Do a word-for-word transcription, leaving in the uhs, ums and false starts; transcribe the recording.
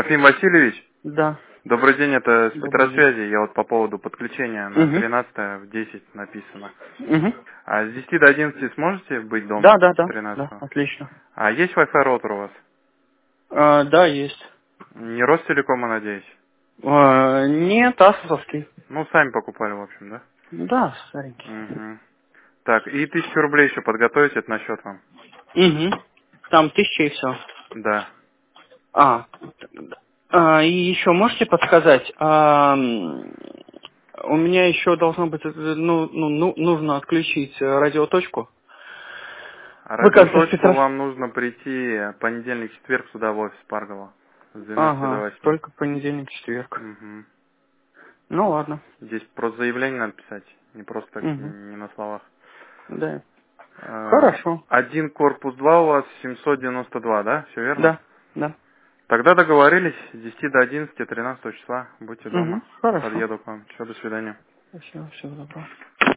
Трофим Васильевич, Да. добрый день, это Добрый день. спектросвязи. Я вот по поводу подключения на Угу. тринадцатое в десять написано. Угу. А с десяти до одиннадцати сможете быть Да, дома да, да. Да, тринадцатого? отлично. А есть Wi-Fi роутер у вас? А, да, есть. Не Ростелекома, надеюсь? А, нет, асовский. Ну, сами покупали, в общем, да? Да, старенький. Угу. Так, и тысячу рублей еще подготовить, это на счет вам. Угу. Там тысяча и все. Да. А, а, и еще можете подсказать, а, м, у меня еще должно быть, э, ну, ну, ну, нужно отключить э, радиоточку. А Вы как-то радиоточку спецрас... вам нужно прийти понедельник-четверг сюда в офис Паргова. С двенадцати до Ага, восьми. только понедельник, четверг. Угу. Ну ладно. Здесь просто заявление надо писать, не просто так, Угу. не на словах. Да. Э, Хорошо. Один корпус два у вас семьсот девяносто два, да? Все верно? Да, да. Тогда договорились, с десяти до одиннадцати, тринадцатого числа, будьте Угу. дома. Хорошо. Подъеду к вам. Все, до свидания. Спасибо, всего доброго.